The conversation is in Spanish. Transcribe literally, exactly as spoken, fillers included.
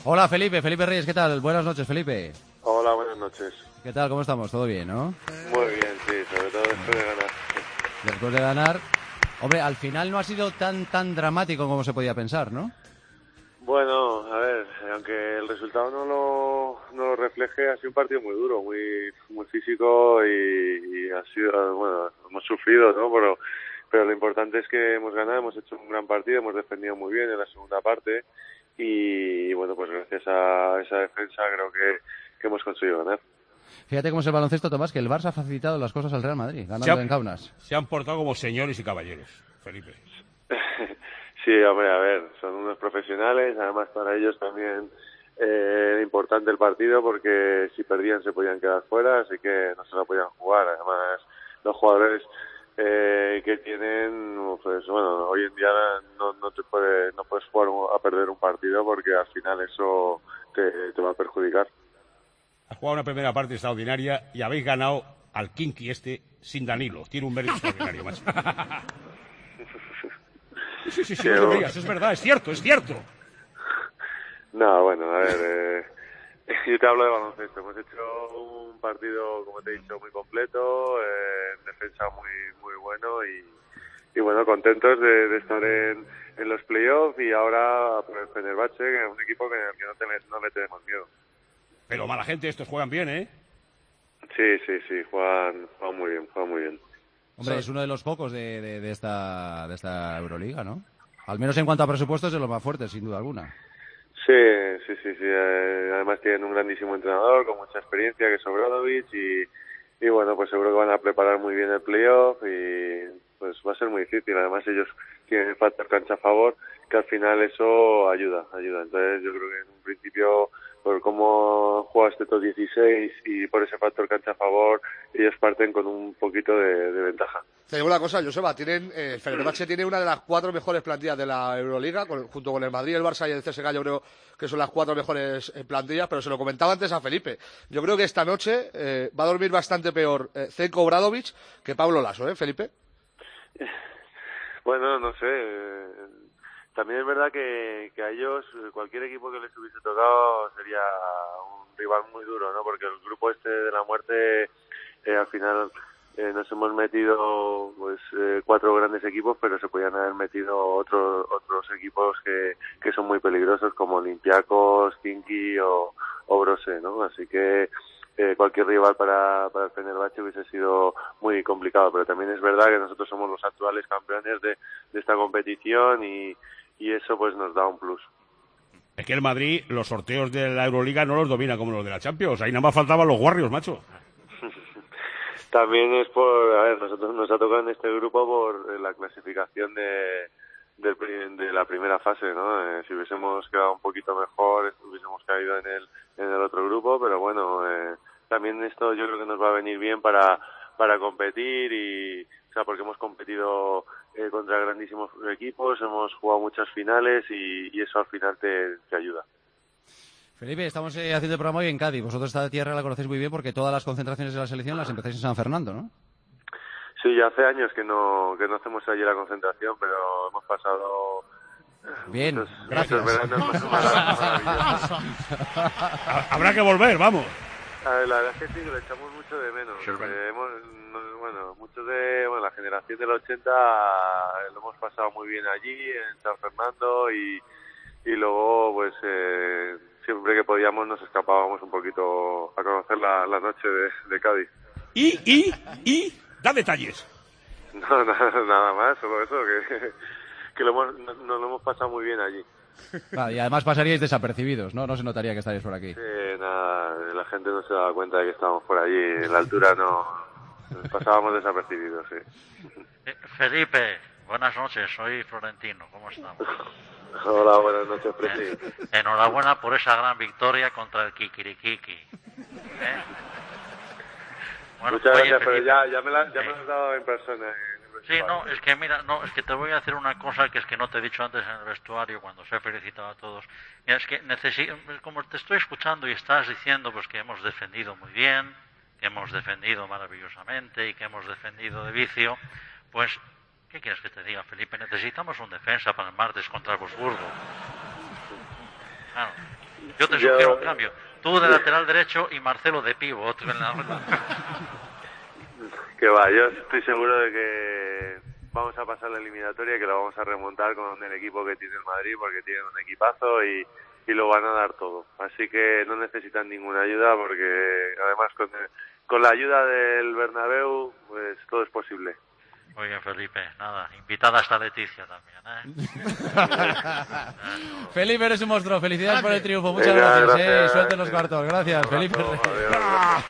Hola Felipe, Felipe Reyes, ¿qué tal? Buenas noches, Felipe. Hola, buenas noches. ¿Qué tal? ¿Cómo estamos? ¿Todo bien, no? Muy bien, sí, sobre todo después de ganar. Después de ganar... Hombre, al final no ha sido tan tan dramático como se podía pensar, ¿no? Bueno, a ver, aunque el resultado no lo, no lo refleje, ha sido un partido muy duro, muy muy físico y, y ha sido, bueno, hemos sufrido, ¿no? Pero, pero lo importante es que hemos ganado, hemos hecho un gran partido, hemos defendido muy bien en la segunda parte y, bueno, pues gracias a esa defensa creo que, que hemos conseguido ganar. Fíjate cómo es el baloncesto, Tomás, que el Barça ha facilitado las cosas al Real Madrid, ganando ha, en Kaunas. Se han portado como señores y caballeros, Felipe. Sí, hombre, a ver, son unos profesionales, además para ellos también eh, importante el partido porque si perdían se podían quedar fuera, así que no se lo podían jugar. Además, los jugadores eh, que tienen, pues bueno, hoy en día no, no te puede, no puedes jugar a perder un partido porque al final eso te, te va a perjudicar. Has jugado una primera parte extraordinaria y habéis ganado al Kinky este sin Danilo. Tiene un mérito extraordinario, macho. Sí, sí, sí, no te rías, es verdad, es cierto, es cierto. No, bueno, a ver, eh, yo te hablo de baloncesto. Hemos hecho un partido, como te he dicho, muy completo, eh, en defensa muy muy bueno y, y bueno, contentos de, de estar en, en los playoffs y ahora por el Fenerbahce, que es un equipo que, que no, te, no le tenemos miedo. Pero mala gente, estos juegan bien, ¿eh? Sí, sí, sí, juegan, juegan muy bien, juegan muy bien. Hombre, es uno de los pocos de, de, de, esta, de esta Euroliga, ¿no? Al menos en cuanto a presupuestos, es de los más fuertes, sin duda alguna. Sí, sí, sí, sí. Eh, además tienen un grandísimo entrenador con mucha experiencia, que es Obradovic, y, y bueno, pues seguro que van a preparar muy bien el playoff y pues va a ser muy difícil. Además ellos tienen el factor cancha a favor, que al final eso ayuda, ayuda. Entonces yo creo que en un principio, por cómo juega este top dieciséis y por ese factor cancha a favor, ellos parten con un poquito de, de ventaja. Te digo una cosa, Joseba, tienen, eh, el Fenerbahce tiene una de las cuatro mejores plantillas de la Euroliga, con, junto con el Madrid, el Barça y el C S K A, yo creo que son las cuatro mejores eh, plantillas, pero se lo comentaba antes a Felipe. Yo creo que esta noche eh, va a dormir bastante peor eh, Zeljko Obradovic que Pablo Laso, ¿eh, Felipe? Bueno, no sé. Eh, también es verdad que, que a ellos, cualquier equipo que les hubiese tocado sería un rival muy duro, ¿no? Porque el grupo este de la muerte, eh, al final eh, nos hemos metido pues eh, cuatro grandes equipos, pero se podían haber metido otros otros equipos que, que son muy peligrosos, como Olympiacos, Khimki o, o Brose, ¿no? Así que Eh, cualquier rival para, para el Fenerbahce hubiese sido muy complicado, pero también es verdad que nosotros somos los actuales campeones de, de esta competición y, y eso pues nos da un plus. Es que el Madrid, los sorteos de la Euroliga no los domina como los de la Champions. Ahí nada más faltaban los Warriors, macho. También es por, a ver, nosotros nos ha tocado en este grupo por la clasificación de, de, de la primera fase, ¿no? Eh, si hubiésemos quedado un poquito mejor, hubiésemos caído en el en el otro grupo, pero bueno, eh, también esto yo creo que nos va a venir bien para para competir y, o sea, porque hemos competido eh, contra grandísimos equipos, hemos jugado muchas finales y, y eso al final te, te ayuda. Felipe, estamos eh, haciendo el programa hoy en Cádiz. Vosotros esta tierra la conocéis muy bien porque todas las concentraciones de la selección las empezáis en San Fernando, ¿no? Sí, ya hace años que no que no hacemos allí la concentración, pero hemos pasado bien, muchos, gracias. muchos veranos maravillosos. Habrá que volver, vamos. A ver, la verdad es que sí, que lo echamos mucho de menos. Eh, hemos, no, bueno, muchos de bueno, la generación del ochenta eh, lo hemos pasado muy bien allí, en San Fernando, y, y luego, pues, eh, siempre que podíamos nos escapábamos un poquito a conocer la, la noche de, de Cádiz. Y, y, y, da detalles. No, nada, nada más, solo eso, que, que lo hemos, nos, nos lo hemos pasado muy bien allí. Vale, y además pasaríais desapercibidos, ¿no? No se notaría que estaríais por aquí. Sí, nada, la gente no se daba cuenta de que estábamos por allí. En la altura no pasábamos desapercibidos, sí. Eh, Felipe, buenas noches, soy Florentino, ¿cómo estamos? Hola, buenas noches, Presi. Eh, enhorabuena por esa gran victoria contra el Kikirikiki. ¿Eh? Bueno, muchas oye, gracias, Felipe, pero ya, ya me la, ya eh. me lo has dado en persona. Sí, no, es que mira, no, es que te voy a hacer una cosa que es que no te he dicho antes en el vestuario cuando os he felicitado a todos. Mira, es que necesito, como te estoy escuchando y estás diciendo pues que hemos defendido muy bien, que hemos defendido maravillosamente y que hemos defendido de vicio, pues, ¿qué quieres que te diga, Felipe? Necesitamos un defensa para el martes contra el Wolfsburgo. Claro. Yo te Yo- sugiero un cambio. Tú de lateral derecho y Marcelo de pívot. en la- Que va, yo estoy seguro de que vamos a pasar la eliminatoria y que lo vamos a remontar con el equipo que tiene el Madrid, porque tienen un equipazo y, y lo van a dar todo. Así que no necesitan ninguna ayuda, porque además con, con la ayuda del Bernabéu, pues todo es posible. Muy bien, Felipe. Nada, invitada está Leticia también, ¿eh? Felipe, eres un monstruo. Felicidades por el triunfo. Muchas Venga, gracias. gracias. eh. Suerte en los cuartos. Gracias, Un Felipe. abrazo, adiós.